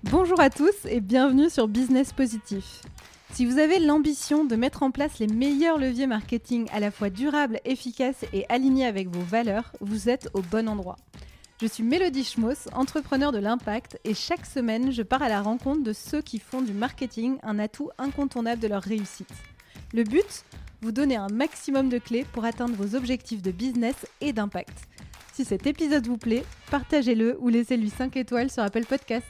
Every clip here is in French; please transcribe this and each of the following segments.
Bonjour à tous et bienvenue sur Business Positif. Si vous avez l'ambition de mettre en place les meilleurs leviers marketing à la fois durables, efficaces et alignés avec vos valeurs, vous êtes au bon endroit. Je suis Mélodie Schmoss, entrepreneur de l'impact, et chaque semaine, je pars à la rencontre de ceux qui font du marketing un atout incontournable de leur réussite. Le but ? Vous donner un maximum de clés pour atteindre vos objectifs de business et d'impact. Si cet épisode vous plaît, partagez-le ou laissez-lui 5 étoiles sur Apple Podcasts.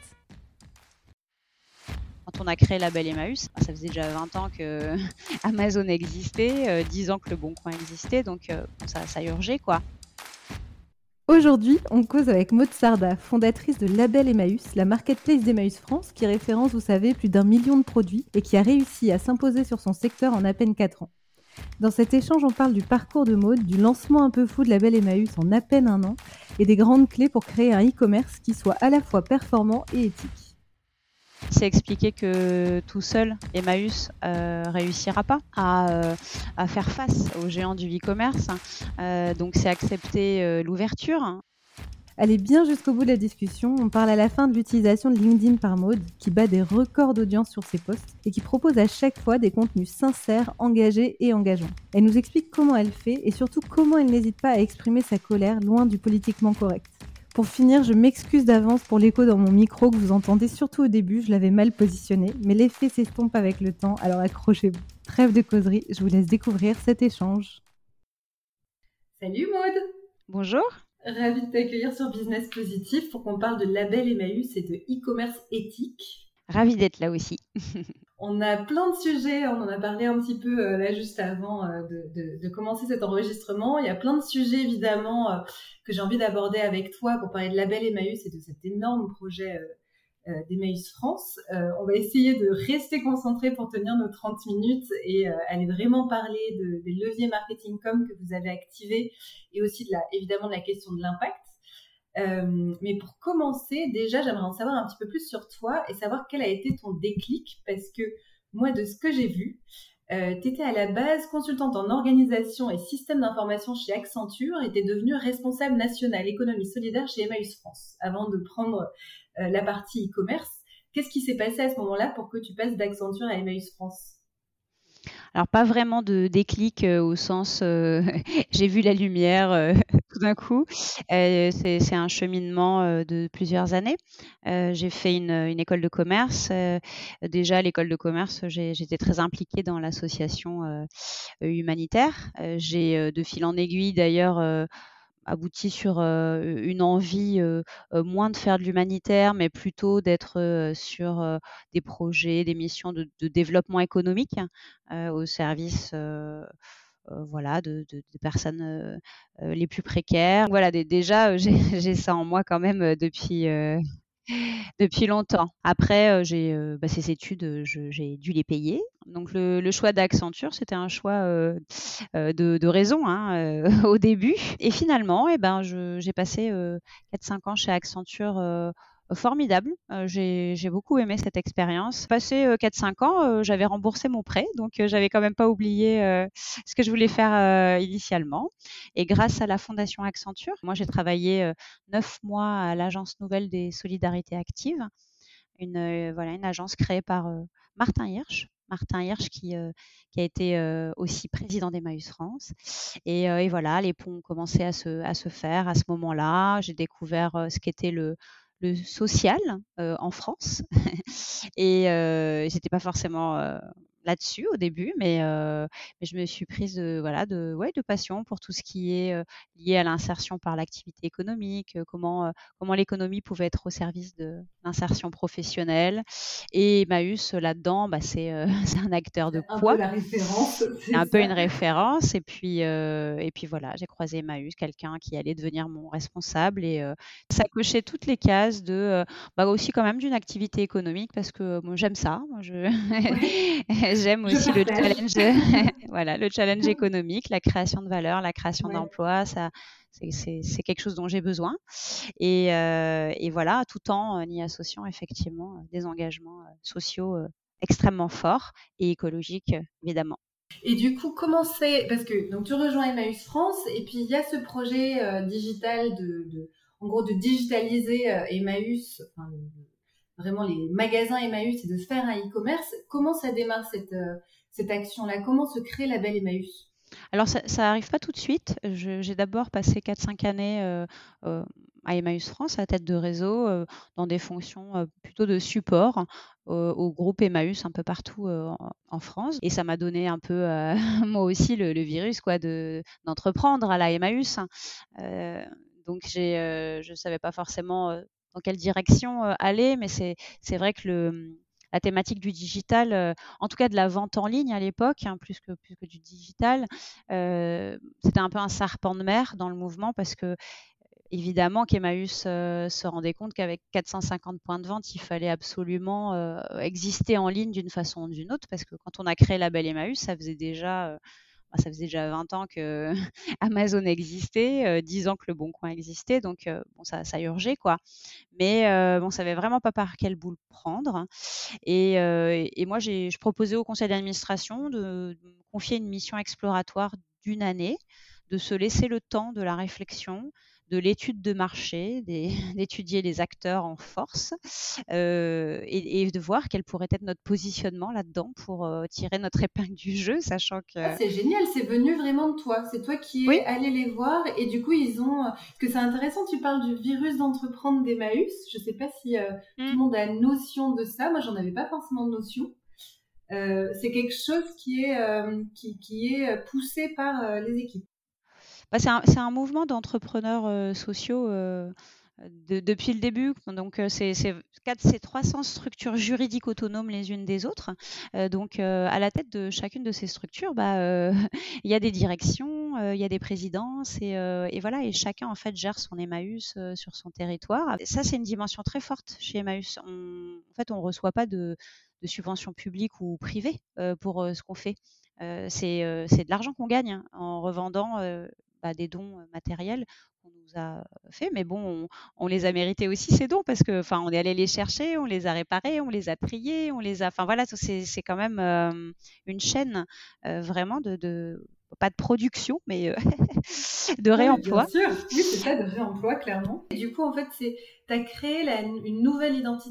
Quand on a créé Label Emmaüs, ça faisait déjà 20 ans que Amazon existait, 10 ans que Le Bon Coin existait, donc ça urgeait, quoi. Aujourd'hui, on cause avec Maud Sarda, fondatrice de Label Emmaüs, la marketplace d'Emmaüs France, qui référence, vous savez, plus d'1 million de produits et qui a réussi à s'imposer sur son secteur en à peine 4 ans. Dans cet échange, on parle du parcours de Maud, du lancement un peu fou de Label Emmaüs en à peine 1 an et des grandes clés pour créer un e-commerce qui soit à la fois performant et éthique. C'est expliqué que tout seul, Emmaüs réussira pas à faire face aux géants du e-commerce. Donc c'est accepter l'ouverture. Allez bien jusqu'au bout de la discussion, on parle à la fin de l'utilisation de LinkedIn par Maud, qui bat des records d'audience sur ses posts et qui propose à chaque fois des contenus sincères, engagés et engageants. Elle nous explique comment elle fait et surtout comment elle n'hésite pas à exprimer sa colère loin du politiquement correct. Pour finir, je m'excuse d'avance pour l'écho dans mon micro que vous entendez surtout au début, je l'avais mal positionné, mais l'effet s'estompe avec le temps, alors accrochez-vous. Trêve de causerie, je vous laisse découvrir cet échange. Salut Maud! Bonjour. Ravie de t'accueillir sur Business Positif pour qu'on parle de Label Emmaüs et de e-commerce éthique. Ravie d'être là aussi. On a plein de sujets, on en a parlé un petit peu là juste avant de commencer cet enregistrement. Il y a plein de sujets évidemment que j'ai envie d'aborder avec toi pour parler de Label Emmaüs et de cet énorme projet d'Emmaüs France. On va essayer de rester concentré pour tenir nos 30 minutes et aller vraiment parler des leviers marketing com que vous avez activés et aussi évidemment de la question de l'impact. Mais pour commencer, déjà, j'aimerais en savoir un petit peu plus sur toi et savoir quel a été ton déclic, parce que moi, de ce que j'ai vu, tu étais à la base consultante en organisation et système d'information chez Accenture et tu es devenue responsable nationale économie solidaire chez Emmaüs France avant de prendre la partie e-commerce. Qu'est-ce qui s'est passé à ce moment-là pour que tu passes d'Accenture à Emmaüs France ? Alors pas vraiment de déclic au sens j'ai vu la lumière tout d'un coup. C'est un cheminement de plusieurs années. J'ai fait une école de commerce. Déjà à l'école de commerce, j'étais très impliquée dans l'association humanitaire. J'ai de fil en aiguille d'ailleurs abouti sur une envie moins de faire de l'humanitaire, mais plutôt d'être sur des projets, des missions de développement économique au service voilà, de personnes les plus précaires. Voilà, déjà, j'ai ça en moi quand même depuis longtemps. Après, ces études, j'ai dû les payer. Donc le choix d'Accenture, c'était un choix de raison au début. Et finalement, j'ai passé 4-5 ans chez Accenture. Formidable, j'ai beaucoup aimé cette expérience. Passé 4-5 ans, j'avais remboursé mon prêt, donc j'avais quand même pas oublié ce que je voulais faire initialement. Et grâce à la Fondation Accenture, moi j'ai travaillé 9 mois à l'Agence Nouvelle des Solidarités Actives, une agence créée par Martin Hirsch. Martin Hirsch qui a été aussi président d'Emmaüs France. Et voilà, les ponts ont commencé à se faire à ce moment-là. J'ai découvert ce qu'était le social en France. Et j'étais pas forcément là-dessus au début, mais je me suis prise de passion pour tout ce qui est lié à l'insertion par l'activité économique, comment l'économie pouvait être au service de l'insertion professionnelle. Et Emmaüs, là-dedans, c'est c'est un acteur de poids. Un peu la référence, C'est un peu une référence. Et puis voilà, j'ai croisé Emmaüs, quelqu'un qui allait devenir mon responsable. Et ça cochait toutes les cases aussi quand même d'une activité économique, parce que moi, j'aime ça. J'aime aussi le challenge, voilà, le challenge économique, la création de valeur, la création d'emplois. Ça, c'est quelque chose dont j'ai besoin. Et voilà, tout en y associant effectivement des engagements sociaux extrêmement forts et écologiques, évidemment. Et du coup, comment c'est, parce que donc tu rejoins Emmaüs France et puis il y a ce projet digital en gros de digitaliser Emmaüs, vraiment les magasins Emmaüs et de faire un e-commerce. Comment ça démarre cette action-là? Comment se crée Label Emmaüs? Alors ça arrive pas tout de suite. J'ai d'abord passé 4-5 années, à Emmaüs France, à la tête de réseau, dans des fonctions, plutôt de support, au groupe Emmaüs un peu partout, en France, et ça m'a donné un peu, moi aussi le virus quoi d'entreprendre à la Emmaüs. Heu, donc je savais pas forcément, dans quelle direction, aller, mais c'est vrai que la thématique du digital, en tout cas de la vente en ligne à l'époque, hein, plus que du digital, c'était un peu un serpent de mer dans le mouvement parce qu'évidemment qu'Emmaüs, se rendait compte qu'avec 450 points de vente, il fallait absolument, exister en ligne d'une façon ou d'une autre, parce que quand on a créé Label Emmaüs, ça faisait déjà 20 ans que Amazon existait, 10 ans que Le Bon Coin existait, donc bon ça urgeait quoi. Mais on savait vraiment pas par quel bout le prendre, et moi je proposais au conseil d'administration de me confier une mission exploratoire d'1 année, de se laisser le temps de la réflexion, de l'étude de marché, d'étudier les acteurs en force, et de voir quel pourrait être notre positionnement là-dedans pour, tirer notre épingle du jeu, sachant Ah, que c'est génial, c'est venu vraiment de toi. C'est toi qui oui, es allé les voir et du coup ils ont. Parce que c'est intéressant, tu parles du virus d'entreprendre d'Emmaüs. Je sais pas si tout mmh. le monde a notion de ça. Moi, j'en avais pas forcément de notion. C'est quelque chose qui est poussé par les équipes. Bah, c'est un mouvement d'entrepreneurs, sociaux, depuis le début. Donc, c'est 300 structures juridiques autonomes les unes des autres. Donc, à la tête de chacune de ces structures, bah, il y a des directions, il y a des présidences, et voilà, et chacun en fait gère son Emmaüs, sur son territoire. Et ça, c'est une dimension très forte chez Emmaüs. En fait, on reçoit pas de subventions publiques ou privées, pour, ce qu'on fait. C'est de l'argent qu'on gagne, hein, en revendant, des dons, matériels qu'on nous a fait. Mais bon, on les a mérités aussi ces dons, parce que, enfin, on est allé les chercher, on les a réparés, on les a triés, enfin voilà, c'est quand même, une chaîne, vraiment de pas de production, mais de Oui, bien réemploi. sûr. Oui, c'est ça, de réemploi, clairement. Et du coup, en fait, tu as créé une nouvelle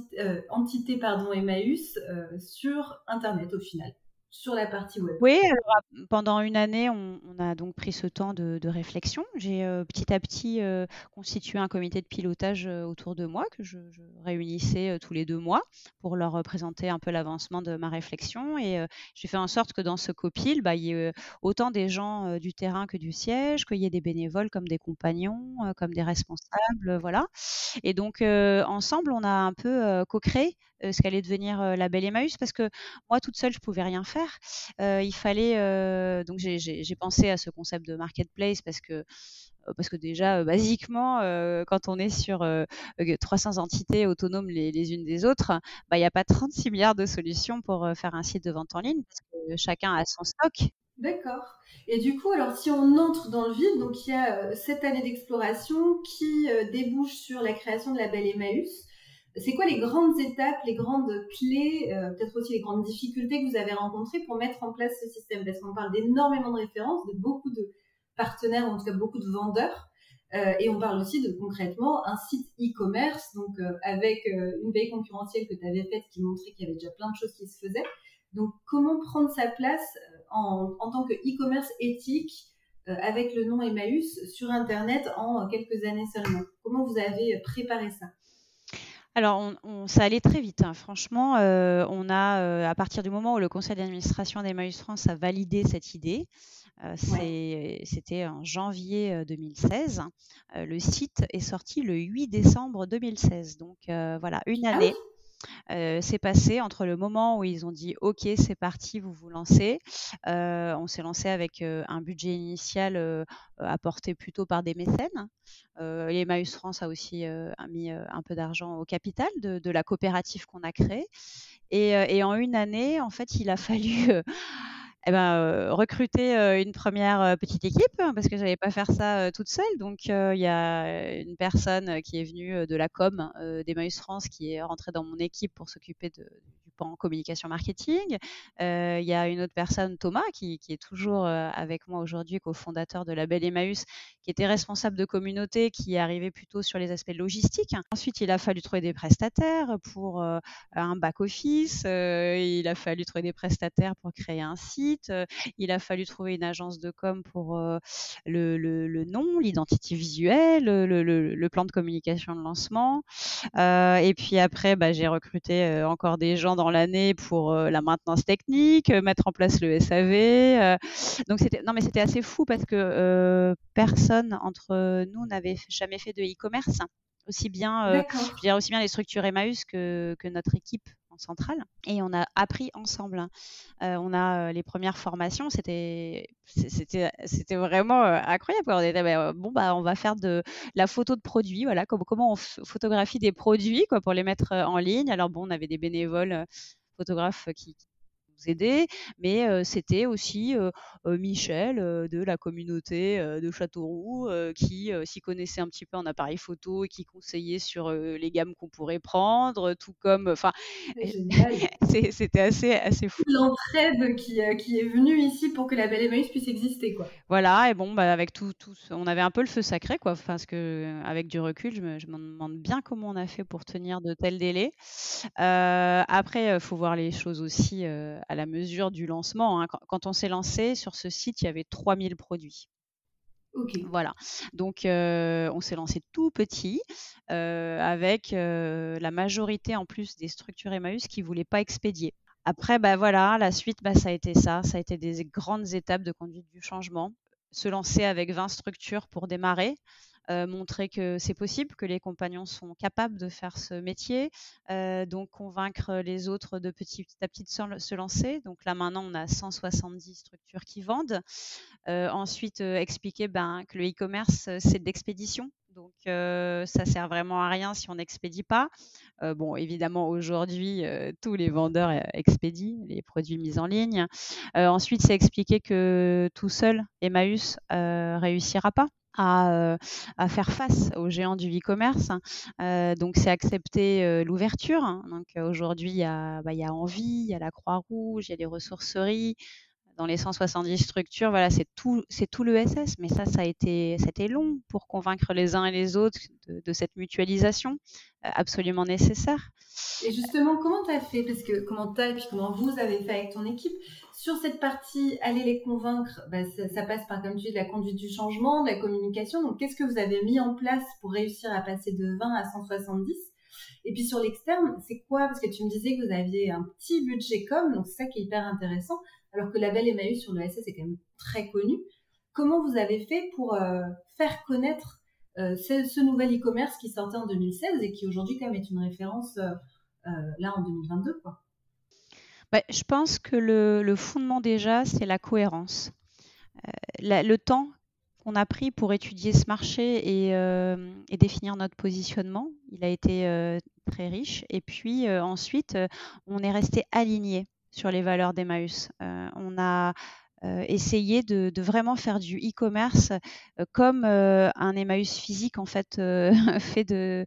entité, pardon, Emmaüs, sur Internet au final, sur la partie web. Oui, alors pendant 1 année, on a donc pris ce temps de réflexion. J'ai, petit à petit, constitué un comité de pilotage, autour de moi, que je réunissais, tous les 2 mois, pour leur, présenter un peu l'avancement de ma réflexion, et j'ai fait en sorte que dans ce copil, il y ait, autant des gens, du terrain que du siège, qu'il y ait des bénévoles comme des compagnons, comme des responsables, voilà. Et donc, ensemble, on a un peu, co-créé, ce qu'allait devenir, Label Emmaüs, parce que moi toute seule, je pouvais rien faire. Il fallait, donc j'ai pensé à ce concept de marketplace, parce que déjà, basiquement, quand on est sur, 300 entités autonomes les unes des autres, il y a pas 36 milliards de solutions pour, faire un site de vente en ligne, parce que chacun a son stock. D'accord. Et du coup, alors si on entre dans le vif, donc il y a cette année d'exploration qui débouche sur la création de la Belle Emmaüs. C'est quoi les grandes étapes, les grandes clés, peut-être aussi les grandes difficultés que vous avez rencontrées pour mettre en place ce système? Parce qu'on parle d'énormément de références, de beaucoup de partenaires, en tout cas beaucoup de vendeurs. Et on parle aussi de concrètement un site e-commerce, donc avec une veille concurrentielle que tu avais faite qui montrait qu'il y avait déjà plein de choses qui se faisaient. Donc comment prendre sa place en tant que e-commerce éthique avec le nom Emmaüs sur Internet en quelques années seulement? Comment vous avez préparé ça? Alors ça allait très vite, hein. Franchement, on a, à partir du moment où le conseil d'administration d'Emmaüs France a validé cette idée, Ouais. c'était en janvier, 2016. Le site est sorti le 8 décembre 2016, donc voilà, 1 année. Ah C'est passé entre le moment où ils ont dit: «OK, c'est parti, vous vous lancez». On s'est lancé avec, un budget initial, apporté plutôt par des mécènes. Et Emmaüs France a aussi, a mis, un peu d'argent au capital de la coopérative qu'on a créée, et en 1 année, en fait, il a fallu, recruter, une première petite équipe, hein, parce que j'allais pas faire ça, toute seule. Donc il y a une personne, qui est venue, de la com, d'Emmaüs France, qui est rentrée dans mon équipe pour s'occuper du en communication marketing. Il y a une autre personne, Thomas, qui est toujours avec moi aujourd'hui, cofondateur de Label Emmaüs, qui était responsable de communauté, qui est arrivé plutôt sur les aspects logistiques. Ensuite, il a fallu trouver des prestataires pour un back-office. Il a fallu trouver des prestataires pour créer un site. Il a fallu trouver une agence de com pour le nom, l'identité visuelle, le plan de communication de lancement. Et puis après, j'ai recruté encore des gens dans l'année pour la maintenance technique, mettre en place le SAV. Donc c'était assez fou parce que personne entre nous n'avait jamais fait de e-commerce. Aussi bien, je D'accord. dirais aussi bien les structures Emmaüs que notre équipe en centrale. Et on a appris ensemble. On a les premières formations, c'était vraiment incroyable. On était, on va faire de la photo de produits, voilà, comment on photographie des produits quoi, pour les mettre en ligne. Alors bon, on avait des bénévoles photographes qui nous aidaient, mais c'était aussi Michel de la communauté de Châteauroux qui s'y connaissait un petit peu en appareil photo et qui conseillait sur les gammes qu'on pourrait prendre, tout comme, enfin, C'est génial. c'était assez fou. L'entraide qui est venue ici pour que la Belle Emmaüs puisse exister, quoi. Voilà, et bon, avec on avait un peu le feu sacré, quoi. Parce que, avec du recul, je me demande bien comment on a fait pour tenir de tels délais. Après, faut voir les choses aussi à la mesure du lancement, hein. Quand on s'est lancé sur ce site, il y avait 3000 produits. Ok. Voilà. Donc, on s'est lancé tout petit, avec la majorité en plus des structures Emmaüs qui ne voulaient pas expédier. Après, voilà, la suite, ça a été ça. Ça a été des grandes étapes de conduite du changement. Se lancer avec 20 structures pour démarrer, montrer que c'est possible, que les compagnons sont capables de faire ce métier, donc convaincre les autres de petit à petit de se lancer. Donc là, maintenant, on a 170 structures qui vendent. Ensuite, expliquer que le e-commerce, c'est de l'expédition. Donc, ça sert vraiment à rien si on n'expédie pas. Bon, évidemment, aujourd'hui, tous les vendeurs expédient les produits mis en ligne. Ensuite, c'est expliquer que tout seul, Emmaüs réussira pas à faire face aux géants du e-commerce. Donc, c'est accepter l'ouverture. Donc, aujourd'hui, il y a Envie, il y a la Croix-Rouge, il y a les ressourceries. Dans les 170 structures, voilà, c'est tout l'ESS, mais ça a été long pour convaincre les uns et les autres de cette mutualisation absolument nécessaire. Et justement, comment tu as fait? Parce que et puis comment vous avez fait avec ton équipe sur cette partie, aller les convaincre, ça passe par, comme tu dis, de la conduite du changement, de la communication. Donc, qu'est-ce que vous avez mis en place pour réussir à passer de 20 à 170? Et puis sur l'externe, c'est quoi? Parce que tu me disais que vous aviez un petit budget com, donc c'est ça qui est hyper intéressant, alors que Label Emmaüs sur le SS est quand même très connu. Comment vous avez fait pour faire connaître ce nouvel e-commerce qui sortait en 2016 et qui aujourd'hui quand même est une référence là en 2022, quoi? Je pense que le fondement déjà, c'est la cohérence. Le temps qu'on a pris pour étudier ce marché et définir notre positionnement, il a été très riche. Et puis ensuite, on est resté aligné sur les valeurs d'Emmaüs. On a essayer de vraiment faire du e-commerce comme un Emmaüs physique en fait fait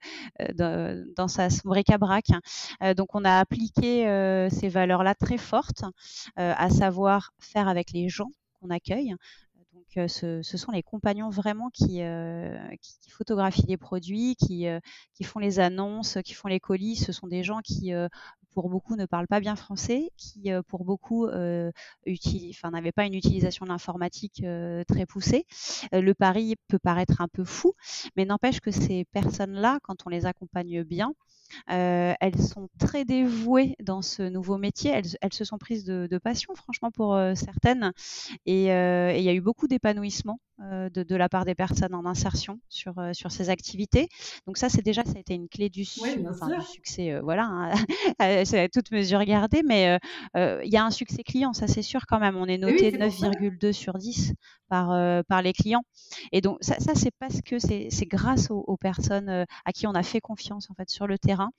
dans son bric-à-brac. Donc on a appliqué ces valeurs-là très fortes, à savoir faire avec les gens qu'on accueille. Donc ce sont les compagnons vraiment qui photographient les produits, qui font les annonces, qui font les colis. Ce sont des gens qui pour beaucoup ne parlent pas bien français, qui pour beaucoup n'avaient pas une utilisation de l'informatique très poussée. Le pari peut paraître un peu fou, mais n'empêche que ces personnes-là, quand on les accompagne bien, elles sont très dévouées dans ce nouveau métier. Elles se sont prises de passion, franchement, pour certaines. Et il y a eu beaucoup d'épanouissement de la part des personnes en insertion sur ces activités. Donc ça a été une clé du succès, voilà, hein, c'est à toute mesure gardée, mais il y a un succès client, ça c'est sûr quand même. On est noté 9,2 sur 10 par les clients. Et donc ça c'est parce que c'est grâce aux personnes à qui on a fait confiance en fait sur le terrain,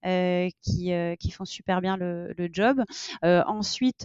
qui font super bien le job. Ensuite,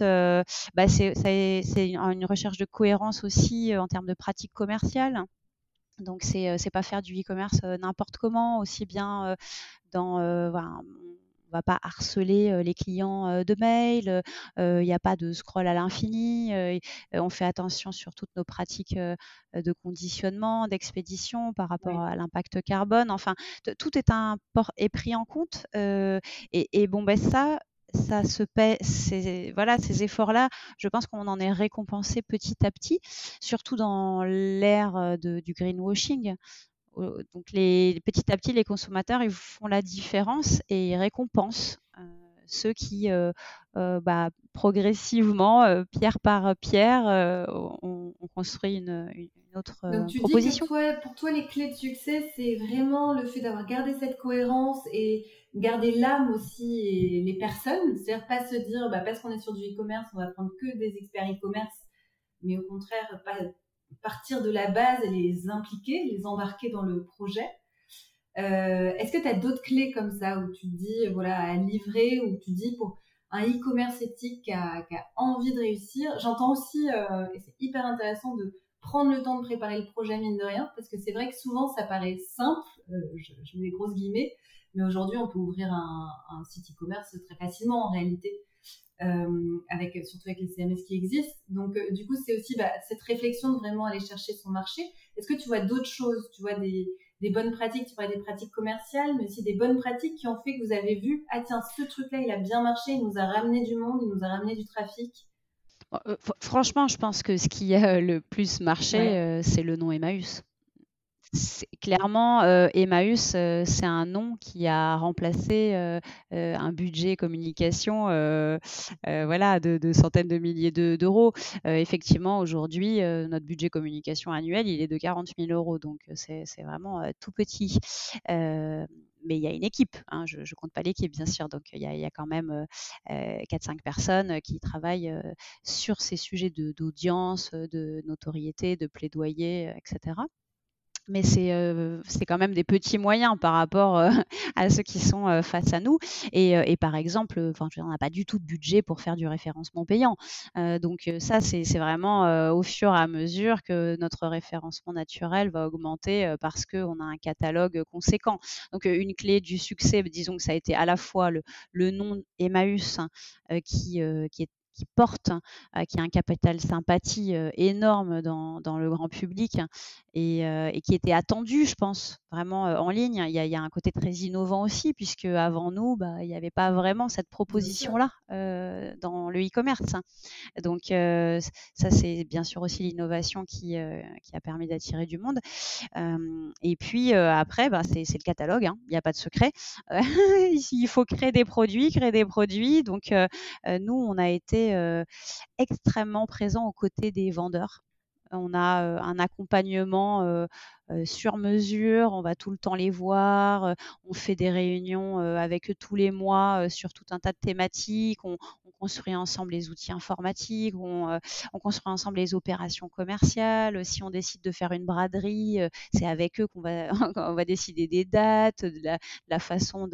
c'est une recherche de cohérence aussi en termes de pratique commerciale. Donc c'est pas faire du e-commerce n'importe comment, aussi bien dans va pas harceler les clients de mails, il n'y a pas de scroll à l'infini, on fait attention sur toutes nos pratiques de conditionnement, d'expédition par rapport Oui. à l'impact carbone. Enfin, tout est pris en compte. Et bon, ben ça se paie, voilà, ces efforts-là, je pense qu'on en est récompensé petit à petit, surtout dans l'ère du greenwashing. Donc petit à petit, les consommateurs, ils font la différence et ils récompensent ceux qui, progressivement, pierre par pierre, ont construit une autre Donc tu dis que proposition. pour toi, les clés de succès, c'est vraiment le fait d'avoir gardé cette cohérence et garder l'âme aussi et les personnes. C'est-à-dire pas se dire, parce qu'on est sur du e-commerce, on va prendre que des experts e-commerce, mais au contraire, partir de la base et les impliquer, les embarquer dans le projet. Est-ce que tu as d'autres clés comme ça où tu te dis, voilà, à livrer, où tu dis pour un e-commerce éthique qui a envie de réussir. J'entends aussi, et c'est hyper intéressant, de prendre le temps de préparer le projet, mine de rien, parce que c'est vrai que souvent ça paraît simple, je mets des grosses guillemets, mais aujourd'hui on peut ouvrir un site e-commerce très facilement en réalité, surtout avec les CMS qui existent. Donc du coup c'est aussi cette réflexion de vraiment aller chercher son marché. Est-ce que tu vois d'autres choses, tu vois des bonnes pratiques, tu parlais des pratiques commerciales, mais aussi des bonnes pratiques qui ont fait que vous avez vu, ah tiens, ce truc-là, il a bien marché, il nous a ramené du monde, il nous a ramené du trafic. Franchement, je pense que ce qui a le plus marché, Ouais, c'est le nom Emmaüs. C'est clairement, Emmaüs, c'est un nom qui a remplacé, un budget communication, voilà, de centaines de milliers d'euros. Effectivement, aujourd'hui, notre budget communication annuel, il est de 40 000 €, donc c'est vraiment, tout petit. Mais il y a une équipe, hein, je compte pas l'équipe, bien sûr, donc il y a quand même, 4-5 personnes qui travaillent, sur ces sujets d'audience, de notoriété, de plaidoyer, et cetera. Mais c'est quand même des petits moyens par rapport, à ceux qui sont, face à nous et par exemple, enfin, je veux dire, on n'a pas du tout de budget pour faire du référencement payant. Donc ça, c'est vraiment, au fur et à mesure que notre référencement naturel va augmenter, parce qu'on a un catalogue conséquent. Donc une clé du succès, disons que ça a été à la fois le nom Emmaüs, hein, qui porte, qui a un capital sympathie, énorme dans le grand public et qui était attendu, je pense, vraiment, en ligne. Il y a un côté très innovant aussi puisque avant nous, il n'y avait pas vraiment cette bien sûr. proposition-là, dans le e-commerce. Donc ça, c'est bien sûr aussi l'innovation qui a permis d'attirer du monde. Et puis après, c'est le catalogue, hein, il n'y a pas de secret. Il faut créer des produits, créer des produits. Donc nous, on a été extrêmement présents aux côtés des vendeurs. On a un accompagnement sur mesure, on va tout le temps les voir, on fait des réunions avec eux tous les mois sur tout un tas de thématiques, on construit ensemble les outils informatiques, on construit ensemble les opérations commerciales. Si on décide de faire une braderie, c'est avec eux qu'on va, on va décider des dates, de la façon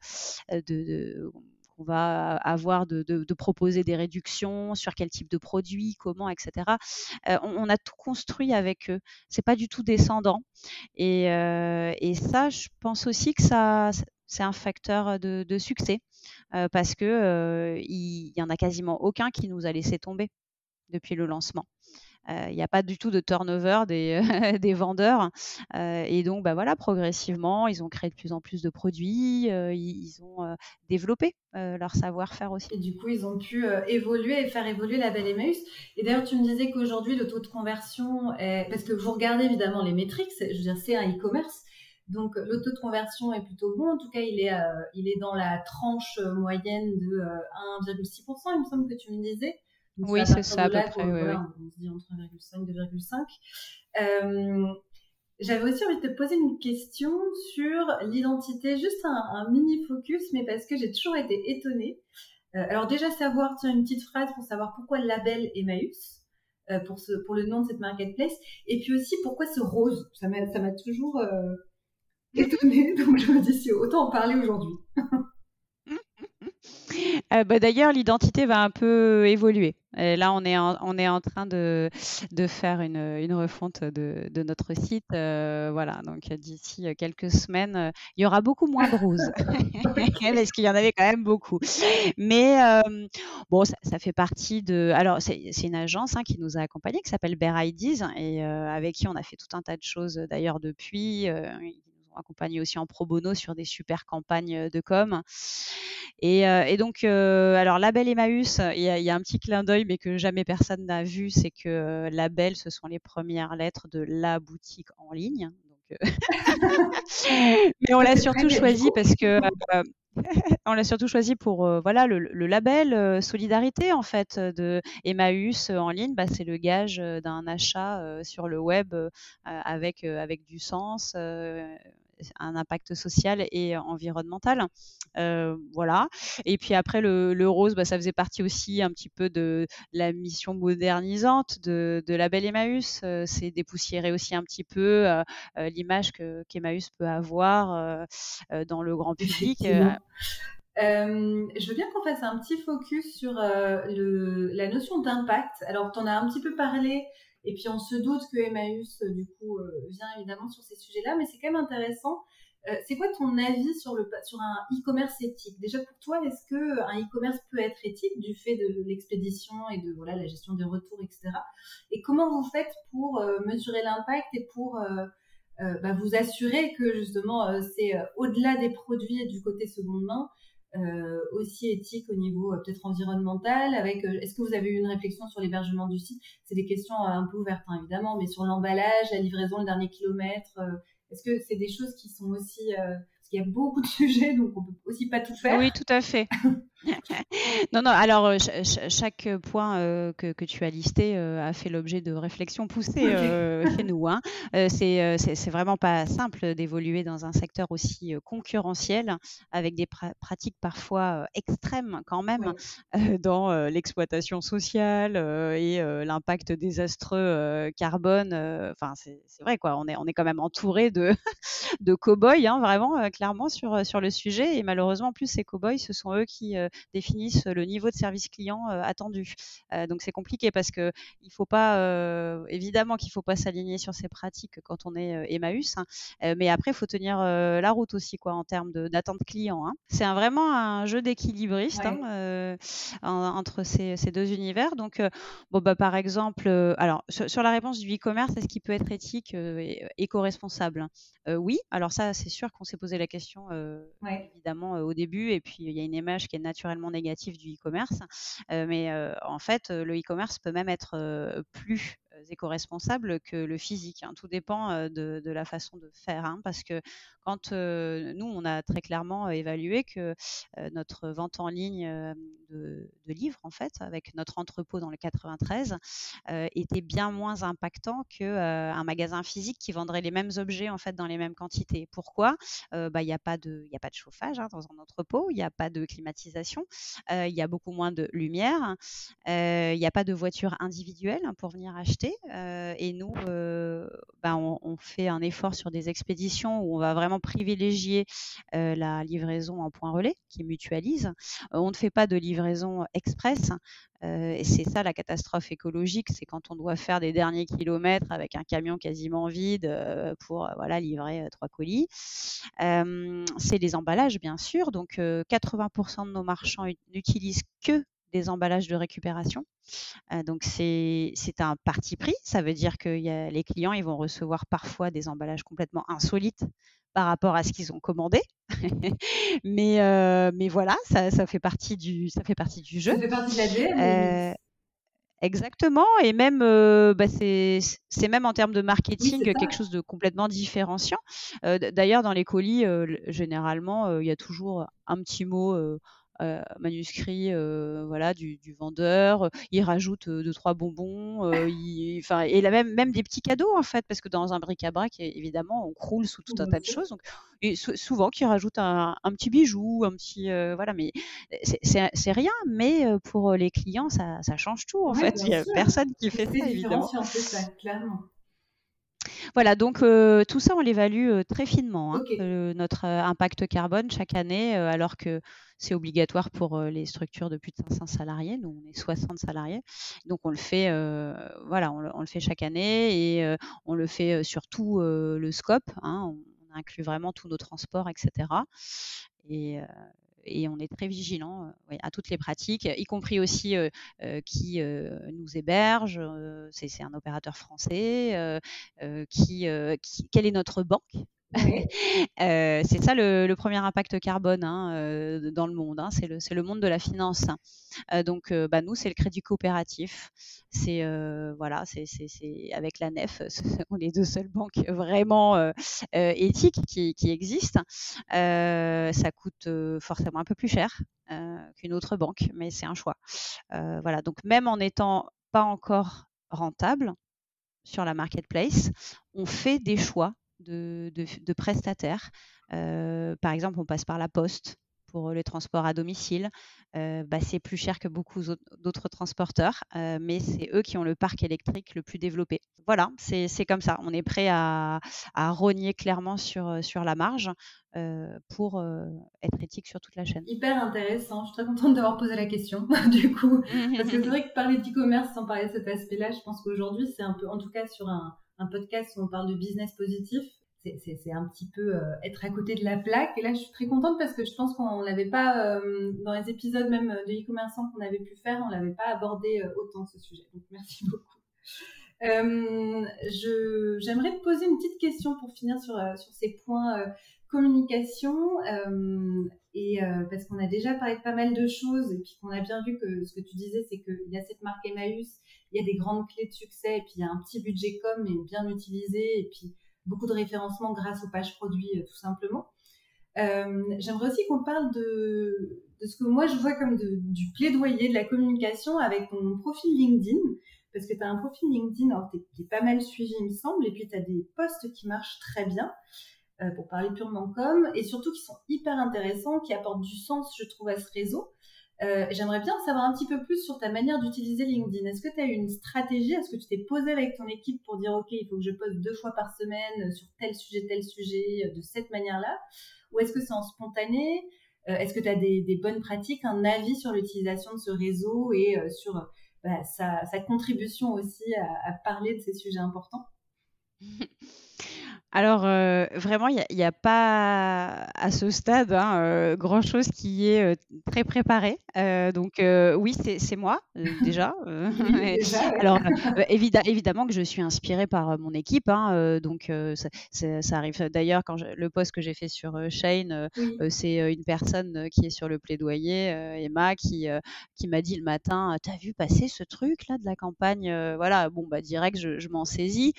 qu'on va avoir de proposer des réductions, sur quel type de produit, comment, etc. On a tout construit avec eux. C'est pas du tout descendant. Et ça, je pense aussi que c'est un facteur de succès parce que il y en a quasiment aucun qui nous a laissé tomber depuis le lancement. Il n'y a pas du tout de turnover des vendeurs. Et donc, voilà, progressivement, ils ont créé de plus en plus de produits, ils ont développé leur savoir-faire aussi. Et du coup, ils ont pu évoluer et faire évoluer la Belle Emmaüs. Et d'ailleurs, tu me disais qu'aujourd'hui, le taux de conversion est... Parce que vous regardez évidemment les métriques, je veux dire, c'est un e-commerce. Donc, le taux de conversion est plutôt bon. En tout cas, il est dans la tranche moyenne de 1,6%, il me semble que tu me disais. Donc, c'est Oui, à c'est partir ça de à peu là près, qu'on oui, oui. voilà, on se dit entre 1,5 et 2,5. J'avais aussi envie de te poser une question sur l'identité, juste un mini focus, mais parce que j'ai toujours été étonnée. Alors déjà savoir, tiens, une petite phrase pour savoir pourquoi le label Emmaüs, pour le nom de cette marketplace, et puis aussi pourquoi ce rose. Ça m'a toujours étonnée, donc je me dis si autant en parler aujourd'hui. D'ailleurs, l'identité va un peu évoluer. Et là, on est en train de faire une refonte de notre site. Voilà, donc d'ici quelques semaines, il y aura beaucoup moins de roses, Ok. parce qu'il y en avait quand même beaucoup. Mais bon, ça fait partie de. Alors, c'est une agence qui nous a accompagnés, qui s'appelle Bear Ideas, et avec qui on a fait tout un tas de choses d'ailleurs depuis. Ils nous ont accompagnés aussi en pro bono sur des super campagnes de com. Et donc, alors Label Emmaüs, il y a un petit clin d'œil, mais que jamais personne n'a vu, c'est que Label, ce sont les premières lettres de la boutique en ligne. Donc, mais on Ça, l'a c'est très surtout bien, du choisi coup. parce que on l'a surtout choisi pour voilà le label solidarité en fait de Emmaüs en ligne. Bah, c'est le gage d'un achat sur le web avec du sens, un impact social et environnemental. Voilà. Et puis après le rose, bah, ça faisait partie aussi un petit peu de la mission modernisante de Label Emmaüs. C'est dépoussiérer aussi un petit peu l'image qu'Emmaüs peut avoir dans le grand public. Effectivement. Je veux bien qu'on fasse un petit focus sur la notion d'impact. Alors, tu en as un petit peu parlé, et puis on se doute que Emmaüs, du coup, vient évidemment sur ces sujets-là, mais c'est quand même intéressant. C'est quoi ton avis sur un e-commerce éthique? Déjà, pour toi, est-ce que un e-commerce peut être éthique du fait de l'expédition et de voilà la gestion des retours, etc. Et comment vous faites pour mesurer l'impact et pour vous assurer que justement c'est au-delà des produits et du côté seconde main, aussi éthique au niveau peut-être environnemental, avec est-ce que vous avez eu une réflexion sur l'hébergement du site? C'est des questions un peu ouvertes évidemment, mais sur l'emballage, la livraison, le dernier kilomètre, est-ce que c'est des choses qui sont aussi parce qu'il y a beaucoup de sujets, donc on peut aussi pas tout faire. Oui, tout à fait. Non, non, alors chaque point que tu as listé a fait l'objet de réflexions poussées Ok. chez nous, hein. C'est vraiment pas simple d'évoluer dans un secteur aussi concurrentiel, avec des pratiques parfois extrêmes quand même, Ouais. dans l'exploitation sociale et l'impact désastreux carbone. Enfin, c'est vrai quoi, on est quand même entouré de cow-boys, hein, vraiment, clairement sur le sujet. Et malheureusement, en plus, ces cow-boys, ce sont eux qui définissent le niveau de service client attendu. Donc c'est compliqué parce que il faut pas, évidemment qu'il faut pas s'aligner sur ces pratiques quand on est Emmaüs, hein, mais après il faut tenir la route aussi quoi en termes d'attente client, hein. C'est vraiment un jeu d'équilibriste, hein, Ouais. entre ces deux univers. Donc bon bah par exemple, alors sur la réponse du e-commerce, est-ce qu'il peut être éthique et éco-responsable? Oui, alors ça, c'est sûr qu'on s'est posé la question Ouais. évidemment au début, et puis il y a une image qui est naturellement négative du e-commerce, mais en fait, le e-commerce peut même être plus éco-responsable que le physique, hein. Tout dépend de la façon de faire, hein, parce que quand nous, on a très clairement évalué que notre vente en ligne de livres, en fait, avec notre entrepôt dans le 93, était bien moins impactant qu'un magasin physique qui vendrait les mêmes objets en fait dans les mêmes quantités. Pourquoi? Il n'y a pas de chauffage dans un entrepôt, il n'y a pas de climatisation, il y a beaucoup moins de lumière, il n'y a pas de voiture individuelle pour venir acheter. Et nous, on fait un effort sur des expéditions où on va vraiment privilégier la livraison en point relais qui mutualise. On ne fait pas de livraison express. Et c'est ça la catastrophe écologique, c'est quand on doit faire des derniers kilomètres avec un camion quasiment vide pour voilà, livrer 3 colis. C'est les emballages, bien sûr. Donc 80% de nos marchands n'utilisent que des emballages de récupération. Donc c'est un parti pris. Ça veut dire que les clients ils vont recevoir parfois des emballages complètement insolites par rapport à ce qu'ils ont commandé. Mais voilà, ça fait partie du jeu. Ça fait partie de l'ADN, limite. Euh, Exactement, et même c'est même en termes de Oui, marketing c'est quelque ça. chose de complètement différenciant. D'ailleurs, dans les colis, généralement, il y a toujours un petit mot manuscrit, voilà, du vendeur. Il rajoute deux trois bonbons, enfin, et là même des petits cadeaux en fait, parce que dans un bric-à-brac, évidemment, on croule sous tout un Bien tas de sûr. choses. Donc, et souvent, qui rajoute un petit bijou, un petit voilà, mais c'est rien, mais pour les clients, ça change tout en Ouais, fait. bien Il y a sûr. personne qui fait C'est ça évidemment. différenciant, c'est ça, clairement. Voilà, donc tout ça, on l'évalue très finement, Ok. notre impact carbone chaque année, alors que c'est obligatoire pour les structures de plus de 500 salariés. Nous, on est 60 salariés. Donc, on le fait, voilà, on le fait chaque année et on le fait sur tout le scope. On inclut vraiment tous nos transports, etc. Et, euh, et on est très vigilant ouais, à toutes les pratiques, y compris aussi qui nous héberge. C'est un opérateur français. Quelle est notre banque? Ouais. C'est ça le premier impact carbone dans le monde. C'est le monde de la finance. Donc, nous, c'est le crédit coopératif. C'est voilà, c'est avec la Nef, ce sont les deux seules banques vraiment éthiques qui existent. Ça coûte forcément un peu plus cher qu'une autre banque, mais c'est un choix. Voilà, donc même en n'étant pas encore rentable sur la marketplace, on fait des choix de prestataires. Par exemple, on passe par la poste pour les transports à domicile. C'est plus cher que beaucoup d'autres transporteurs, mais c'est eux qui ont le parc électrique le plus développé. Voilà, c'est comme ça. On est prêt à rogner clairement sur la marge pour être éthique sur toute la chaîne. Hyper intéressant. Je suis très contente d'avoir posé la question, du coup. Parce que c'est vrai que parler d'e-commerce sans parler de cet aspect-là, je pense qu'aujourd'hui, c'est un peu, en tout cas sur un podcast où on parle de business positif, c'est un petit peu être à côté de la plaque. Et là, je suis très contente parce que je pense qu'on l'avait pas, dans les épisodes même de e-commerçants qu'on avait pu faire, on l'avait pas abordé autant ce sujet. Donc, merci beaucoup. J'aimerais te poser une petite question pour finir sur ces points communication parce qu'on a déjà parlé de pas mal de choses et puis qu'on a bien vu que ce que tu disais, c'est qu'il y a cette marque Emmaüs, il y a des grandes clés de succès et puis il y a un petit budget com mais bien utilisé et puis beaucoup de référencement grâce aux pages produits tout simplement. J'aimerais aussi qu'on parle de ce que moi je vois comme du plaidoyer de la communication avec ton profil LinkedIn, parce que tu as un profil LinkedIn, alors t'es pas mal suivi il me semble, et puis tu as des posts qui marchent très bien, pour parler purement com, et surtout qui sont hyper intéressants, qui apportent du sens je trouve à ce réseau. J'aimerais bien en savoir un petit peu plus sur ta manière d'utiliser LinkedIn. Est-ce que tu as eu une stratégie? Est-ce que tu t'es posé avec ton équipe pour dire ok, il faut que je poste 2 fois par semaine sur tel sujet, de cette manière-là? Ou est-ce que c'est en spontané? Est-ce que tu as des bonnes pratiques, un avis sur l'utilisation de ce réseau et sur sa contribution aussi à parler de ces sujets importants? Alors, vraiment, il y a pas à ce stade, grand-chose qui est, très préparé. Donc, oui, c'est moi, déjà, Oui, et déjà, ouais. alors, évidemment que je suis inspirée par, mon équipe, donc, ça arrive d'ailleurs quand le post que j'ai fait sur, Shein, Oui, c'est, une personne, qui est sur le plaidoyer, Emma, qui m'a dit le matin: «Tu as vu passer ce truc-là de la campagne?» Voilà, bon, direct, je m'en saisis.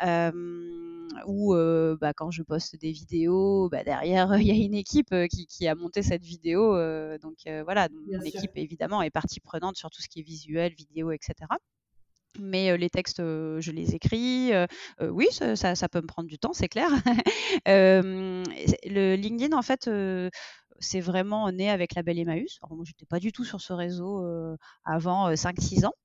Ou quand je poste des vidéos, derrière, il y a une équipe qui a monté cette vidéo. Donc voilà, donc bien mon sûr. équipe évidemment est partie prenante sur tout ce qui est visuel, vidéo, etc. Mais les textes, je les écris. Oui, ça peut me prendre du temps, c'est clair. Le LinkedIn, en fait, c'est vraiment né avec la belle Emmaüs. Alors moi, j'étais pas du tout sur ce réseau avant 5-6 ans.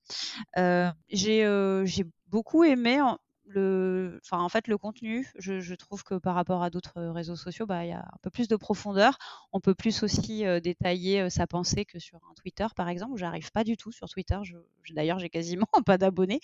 J'ai beaucoup aimé en fait, le contenu. Je trouve que par rapport à d'autres réseaux sociaux, il y a un peu plus de profondeur. On peut plus aussi détailler sa pensée que sur un Twitter, par exemple, où j'arrive pas du tout sur Twitter. D'ailleurs, j'ai quasiment pas d'abonnés.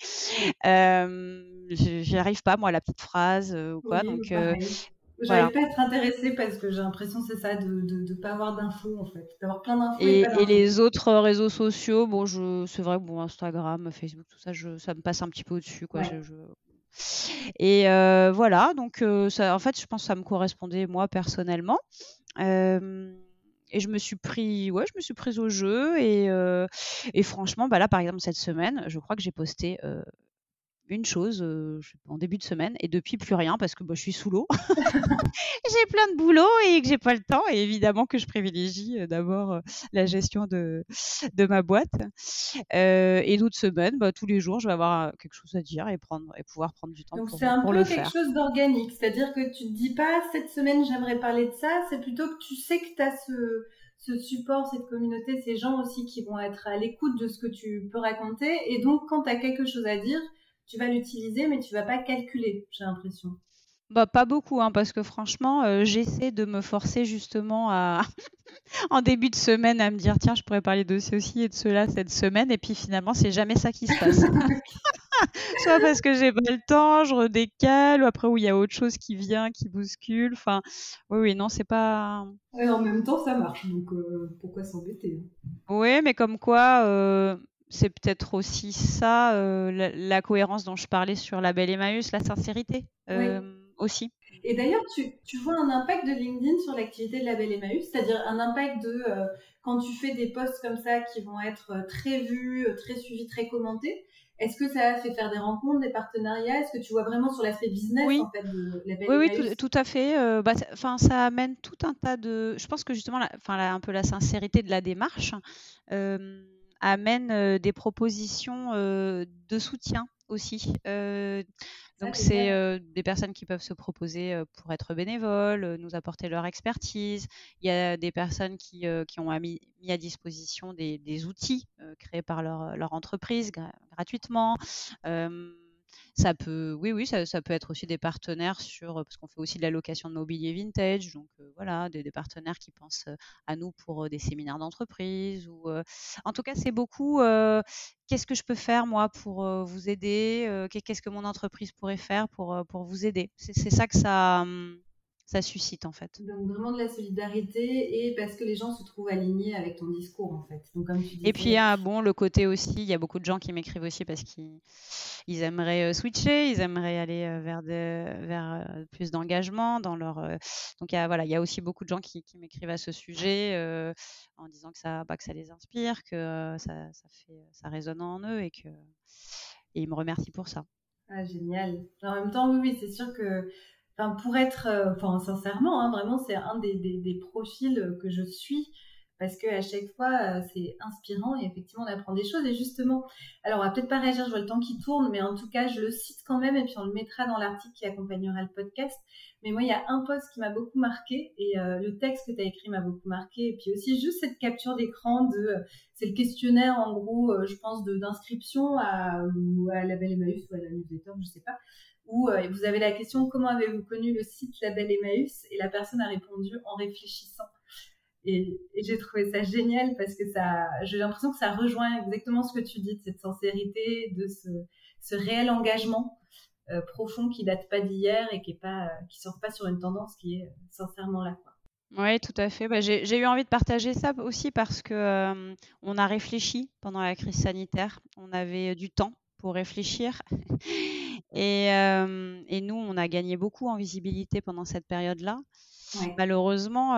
J'y arrive pas, moi, à la petite phrase ou quoi. Oui, Donc pareil. voilà. J'arrive pas à être intéressée parce que j'ai l'impression c'est ça de pas avoir d'infos en fait, d'avoir plein d'infos et pas Et d'infos. les autres réseaux sociaux, bon, c'est vrai que bon, Instagram, Facebook, tout ça, ça me passe un petit peu au-dessus, quoi. Ouais. Et voilà, donc ça, en fait, je pense que ça me correspondait moi personnellement. Euh, et je me suis prise au jeu et franchement, là, par exemple, cette semaine, je crois que j'ai posté une chose en début de semaine et depuis plus rien parce que je suis sous l'eau. J'ai plein de boulot et que j'ai pas le temps et évidemment que je privilégie d'abord la gestion de ma boîte. Et d'autres semaines, tous les jours, je vais avoir quelque chose à dire et pouvoir prendre du temps Donc c'est un pour le peu quelque faire. chose d'organique, c'est-à-dire que tu te dis pas cette semaine j'aimerais parler de ça, c'est plutôt que tu sais que tu as ce support, cette communauté, ces gens aussi qui vont être à l'écoute de ce que tu peux raconter et donc quand tu as quelque chose à dire, tu vas l'utiliser, mais tu vas pas calculer, j'ai l'impression. Bah, pas beaucoup, hein, parce que franchement, j'essaie de me forcer justement à en début de semaine à me dire: «Tiens, je pourrais parler de ceci et de cela cette semaine» et puis finalement, c'est jamais ça qui se passe. Soit parce que j'ai pas le temps, je redécale ou après où il y a autre chose qui vient, qui bouscule. Enfin, oui, oui, non, c'est pas. Et en même temps, ça marche, donc pourquoi s'embêter, hein. Oui, mais comme quoi, c'est peut-être aussi ça, la cohérence dont je parlais sur La Belle Emmaüs, la sincérité, Oui. aussi. Et d'ailleurs, tu vois un impact de LinkedIn sur l'activité de Label Emmaüs, c'est-à-dire un impact de quand tu fais des posts comme ça qui vont être très vus, très suivis, très commentés. Est-ce que ça fait faire des rencontres, des partenariats? Est-ce que tu vois vraiment sur l'aspect business Oui, en fait de Label oui, oui, tout, Emmaüs? tout à fait. Bah, enfin, ça amène tout un tas de. Je pense que justement, enfin, un peu la sincérité de la démarche amène des propositions de soutien aussi. Ça, Donc, c'est génial. des personnes qui peuvent se proposer pour être bénévoles, nous apporter leur expertise. Il y a des personnes qui ont mis à disposition des outils créés par leur entreprise gratuitement. Euh, Ça peut, oui, oui, ça peut être aussi des partenaires parce qu'on fait aussi de la location de mobilier vintage, donc voilà, des partenaires qui pensent à nous pour des séminaires d'entreprise en tout cas, c'est beaucoup. Qu'est-ce que je peux faire moi pour vous aider? Qu'est-ce que mon entreprise pourrait faire pour vous aider? C'est ça que ça suscite en fait. Donc vraiment de la solidarité et parce que les gens se trouvent alignés avec ton discours en fait. Donc comme tu Et puis, disais, bon, le côté aussi, il y a beaucoup de gens qui m'écrivent aussi parce qu'ils aimeraient switcher, ils aimeraient aller vers plus d'engagement dans leur. Donc, voilà, il y a aussi beaucoup de gens qui m'écrivent à ce sujet en disant que ça les inspire, que ça résonne en eux et ils me remercient pour ça. ah, génial. En même temps, oui, oui, c'est sûr que, enfin, pour être, enfin, sincèrement, hein, vraiment, c'est un des profils que je suis parce que à chaque fois, c'est inspirant et effectivement, on apprend des choses. Et justement, alors, on va peut-être pas réagir, je vois le temps qui tourne, mais en tout cas, je le cite quand même et puis on le mettra dans l'article qui accompagnera le podcast. Mais moi, il y a un post qui m'a beaucoup marqué et le texte que tu as écrit m'a beaucoup marqué. Et puis aussi, juste cette capture d'écran c'est le questionnaire en gros, je pense, d'inscription à Label Emmaüs ou à la newsletter, je sais pas, où vous avez la question comment avez-vous connu le site Label Emmaüs et la personne a répondu en réfléchissant. Et j'ai trouvé ça génial parce que j'ai l'impression que ça rejoint exactement ce que tu dis de cette sincérité, de ce réel engagement profond qui date pas d'hier et qui sort pas sur une tendance qui est sincèrement là, quoi. Oui, tout à fait. Bah, j'ai eu envie de partager ça aussi parce que on a réfléchi pendant la crise sanitaire. On avait du temps pour réfléchir et nous, on a gagné beaucoup en visibilité pendant cette période-là. Ouais. Malheureusement,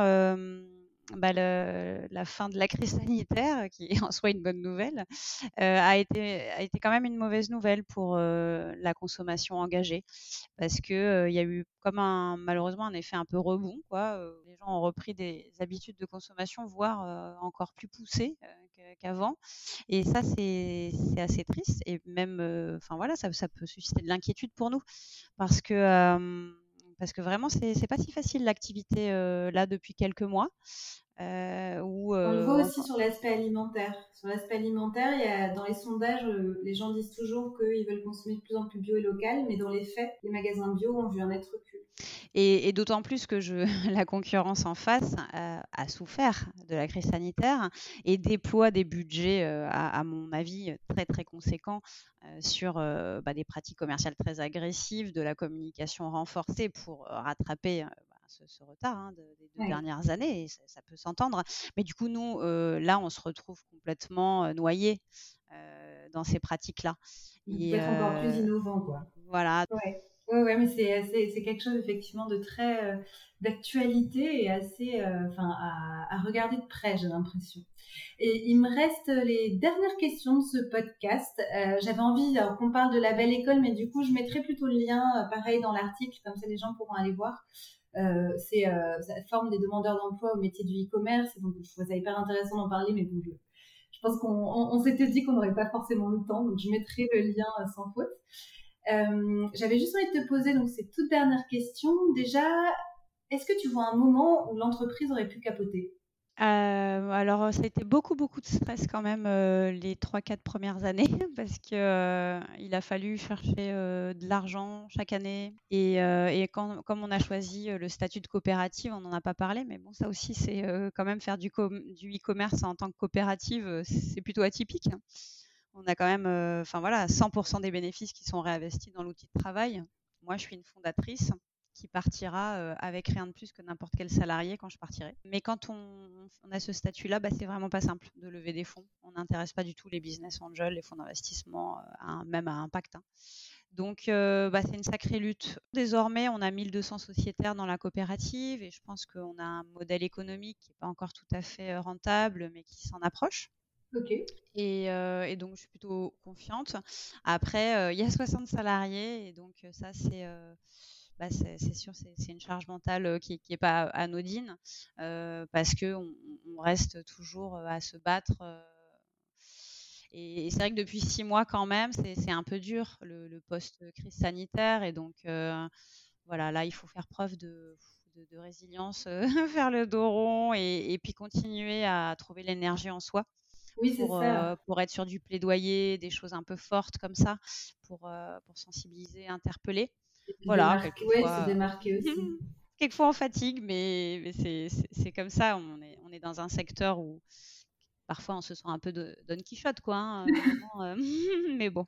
la fin de la crise sanitaire, qui est en soi une bonne nouvelle, a été quand même une mauvaise nouvelle pour la consommation engagée parce que il y a eu comme malheureusement un effet un peu rebond, quoi. Les gens ont repris des habitudes de consommation, voire encore plus poussées qu'avant. Et ça, c'est assez triste. Et même, enfin voilà, ça peut susciter de l'inquiétude pour nous parce que vraiment, c'est pas si facile l'activité là depuis quelques mois. Où On le voit aussi sur l'aspect alimentaire. Sur l'aspect alimentaire, dans les sondages, les gens disent toujours qu'ils veulent consommer de plus en plus bio et local, mais dans les faits, les magasins bio ont vu un net recul. Et d'autant plus que la concurrence en face a souffert de la crise sanitaire et déploie des budgets, à mon avis, très très conséquents sur des pratiques commerciales très agressives, de la communication renforcée pour rattraper ce retard des 2 dernières années. Et ça peut s'entendre. Mais du coup, nous, là, on se retrouve complètement noyés dans ces pratiques-là. Il faut Et être encore plus innovant, quoi. voilà. Ouais, ouais, ouais, mais c'est quelque chose effectivement de très d'actualité et assez, enfin, à regarder de près, j'ai l'impression. Et il me reste les dernières questions de ce podcast. J'avais envie qu'on parle de la belle école, mais du coup, je mettrai plutôt le lien, pareil, dans l'article, comme ça les gens pourront aller voir. Ça forme des demandeurs d'emploi au métier du e-commerce, donc je trouvais ça hyper intéressant d'en parler, mais bon, je pense qu'on s'était dit qu'on n'aurait pas forcément le temps, donc je mettrai le lien sans faute. J'avais juste envie de te poser donc ces toutes dernières questions. Déjà, est-ce que tu vois un moment où l'entreprise aurait pu capoter? Alors, ça a été beaucoup, beaucoup de stress quand même, les 3-4 premières années parce que, il a fallu chercher, de l'argent chaque année et comme on a choisi, le statut de coopérative, on n'en a pas parlé, mais bon, ça aussi, c'est, quand même faire du e-commerce en tant que coopérative, c'est plutôt atypique, hein. On a quand même, enfin voilà, 100 des bénéfices qui sont réinvestis dans l'outil de travail. Moi, je suis une fondatrice qui partira avec rien de plus que n'importe quel salarié quand je partirai. Mais quand on a ce statut-là, c'est vraiment pas simple de lever des fonds. On n'intéresse pas du tout les business angels, les fonds d'investissement, même à impact, hein. Donc, c'est une sacrée lutte. Désormais, on a 1200 sociétaires dans la coopérative et je pense qu'on a un modèle économique qui n'est pas encore tout à fait rentable, mais qui s'en approche. Ok. Et donc, je suis plutôt confiante. Après, il y a 60 salariés et donc ça, c'est sûr, c'est une charge mentale qui est pas anodine parce qu'on reste toujours à se battre. Et c'est vrai que depuis 6 mois, quand même, c'est un peu dur le post-crise sanitaire. Et donc, voilà, là, il faut faire preuve de résilience, faire le dos rond et puis continuer à trouver l'énergie en soi Oui, c'est ça. pour être sur du plaidoyer, des choses un peu fortes comme ça, pour sensibiliser, interpeller. Et puis Voilà, démarquer, ouais, se quelquefois, démarquer aussi. quelquefois on fatigue, mais c'est comme ça. On est dans un secteur où parfois on se sent un peu Don Quichotte, quoi, hein, vraiment, mais bon.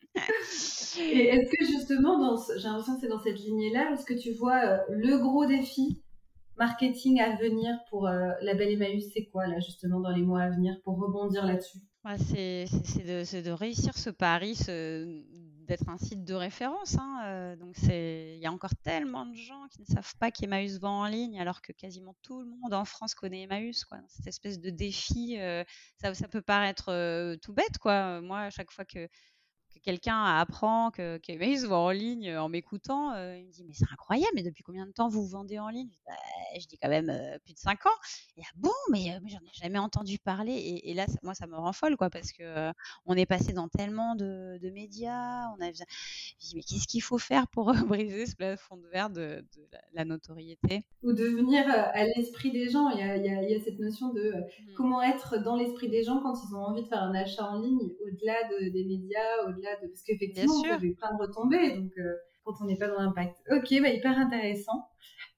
Et est-ce que justement, j'ai l'impression que c'est dans cette lignée-là, est-ce que tu vois le gros défi marketing à venir pour la Belle Emmaüs, c'est quoi là justement dans les mois à venir pour rebondir là-dessus? C'est de réussir ce pari, d'être un site de référence, hein. Donc il y a encore tellement de gens qui ne savent pas qu'Emmaüs vend en ligne, alors que quasiment tout le monde en France connaît Emmaüs, quoi. Cette espèce de défi, ça peut paraître tout bête, quoi. Moi, à chaque fois que quelqu'un apprend qu'Emmaüs vend en ligne en m'écoutant, il me dit mais c'est incroyable, mais depuis combien de temps vous vendez en ligne? Je dis quand même plus de 5 ans. Et ah bon, mais j'en ai jamais entendu parler. Et là, moi, ça me rend folle, quoi, parce que on est passé dans tellement de médias. Je dis mais qu'est-ce qu'il faut faire pour briser ce plafond de verre de la notoriété? Ou de venir à l'esprit des gens. Il y a cette notion de comment être dans l'esprit des gens quand ils ont envie de faire un achat en ligne, au-delà des médias, au-delà de... Parce Bien qu'effectivement, ça sûr. fait plein de retombées, donc quand on n'est pas dans l'impact. Ok, hyper intéressant.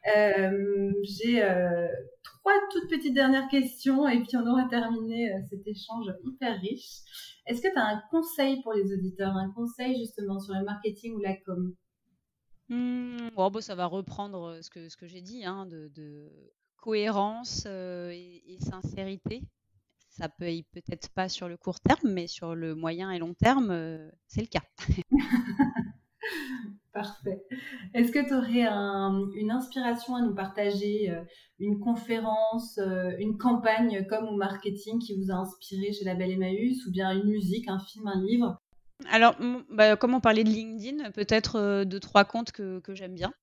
J'ai 3 toutes petites dernières questions et puis on aura terminé cet échange hyper riche. Est-ce que tu as un conseil pour les auditeurs, un conseil justement sur le marketing ou la com? Ça va reprendre ce que j'ai dit, hein, de cohérence et sincérité. Ça paye peut-être pas sur le court terme, mais sur le moyen et long terme, c'est le cas. Parfait. Est-ce que tu aurais une inspiration à nous partager, une conférence, une campagne com ou marketing qui vous a inspiré chez La Belle Emmaüs, ou bien une musique, un film, un livre? Alors, comme on parlait de LinkedIn, peut-être 2-3 comptes que j'aime bien.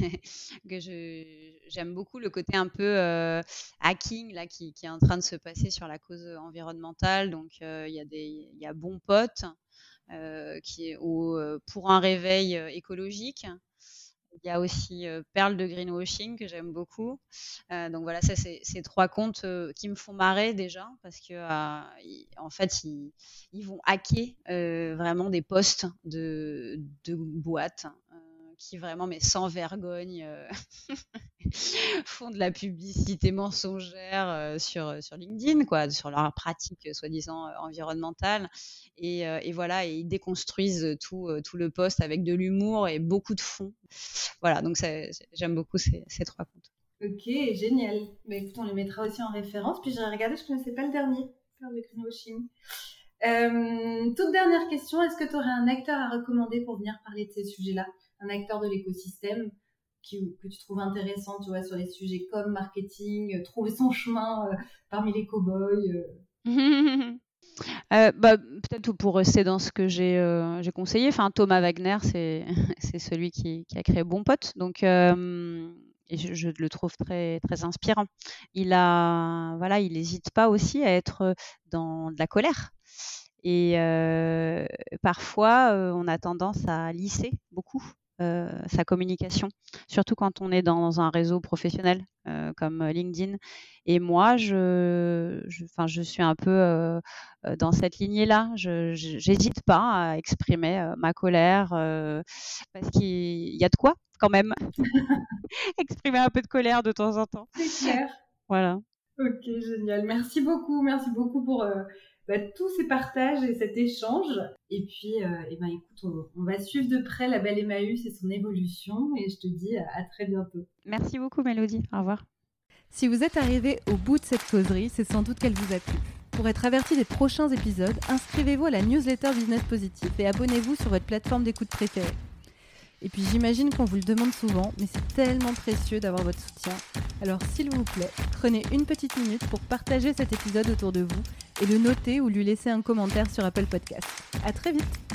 J'aime beaucoup le côté un peu hacking là, qui est en train de se passer sur la cause environnementale. Donc, il y a Bon Pote qui est pour un réveil écologique. Il y a aussi Perle de greenwashing que j'aime beaucoup. Donc voilà, ça c'est 3 comptes qui me font marrer déjà parce que en fait ils vont hacker vraiment des posts de boîtes qui vraiment, mais sans vergogne, font de la publicité mensongère sur LinkedIn, quoi, sur leurs pratiques soi-disant environnementales. Et voilà, et ils déconstruisent tout le post avec de l'humour et beaucoup de fond. Voilà, donc j'aime beaucoup ces 3 comptes. Ok, génial. Bah, écoute, on les mettra aussi en référence. Puis j'ai regardé, je ne connaissais pas le dernier, Perle de greenwashing. Toute dernière question, est-ce que tu aurais un acteur à recommander pour venir parler de ces sujets-là? Un acteur de l'écosystème que tu trouves intéressant, tu vois, sur les sujets comme marketing, trouver son chemin parmi les cow-boys. Peut-être pour rester dans ce que j'ai conseillé, enfin Thomas Wagner, c'est c'est celui qui a créé Bon Pote, donc et je le trouve très très inspirant. Voilà, il n'hésite pas aussi à être dans de la colère. Et parfois, on a tendance à lisser beaucoup sa communication, surtout quand on est dans un réseau professionnel comme LinkedIn. Et moi, je suis un peu dans cette lignée-là. J'hésite pas à exprimer ma colère parce qu'il y a de quoi quand même exprimer un peu de colère de temps en temps. C'est clair. Voilà. Ok, génial. Merci beaucoup pour tous ces partages et cet échange. Et puis, écoute, on va suivre de près la belle Emmaüs et son évolution. Et je te dis à très bientôt. Merci beaucoup, Mélodie. Au revoir. Si vous êtes arrivé au bout de cette causerie, c'est sans doute qu'elle vous a plu. Pour être averti des prochains épisodes, inscrivez-vous à la newsletter Business Positif et abonnez-vous sur votre plateforme d'écoute préférée. Et puis j'imagine qu'on vous le demande souvent, mais c'est tellement précieux d'avoir votre soutien. Alors s'il vous plaît, prenez une petite minute pour partager cet épisode autour de vous et le noter ou lui laisser un commentaire sur Apple Podcast. À très vite!